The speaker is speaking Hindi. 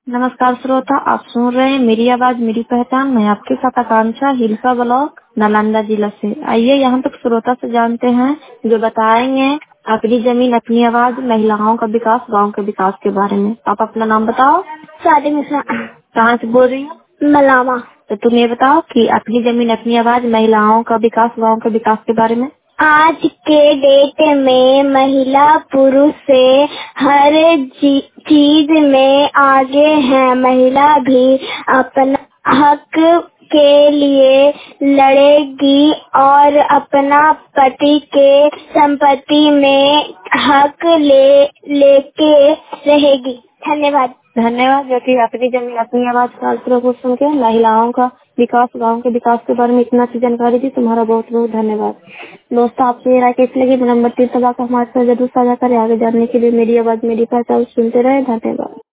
नमस्कार श्रोता, आप सुन रहे हैं मेरी आवाज मेरी पहचान। मैं आपके साथ आकांक्षा, हिलसा ब्लॉक, नालंदा जिला से। आइए यहाँ तक श्रोता से जानते हैं जो बताएंगे अपनी जमीन अपनी आवाज, महिलाओं का विकास, गांव के विकास के बारे में। आप अपना नाम बताओ। शादी मिश्रा। कहाँ से बोल रही हो? मलावा। तो तुम ये बताओ कि अपनी जमीन अपनी आवाज, महिलाओं का विकास, गांव के विकास के बारे में। आज के डेट में महिला पुरुष से हर चीज में आगे है। महिला भी अपना हक के लिए लड़ेगी और अपना पति के संपत्ति में हक लेके रहेगी। धन्यवाद। धन्यवाद। जो कि अपनी जमीन अपनी आवाज कार्यक्रम को सुन के महिलाओं का विकास, गांव के विकास के बारे में इतना अच्छी जानकारी दी, तुम्हारा बहुत बहुत धन्यवाद। दोस्तों, आपसे ये राय कैसी लगी? नंबर 3 तक हमारे साथ जरूर साझा करें। आगे जानने के लिए मेरी आवाज मेरी पहचान सुनते रहे। धन्यवाद।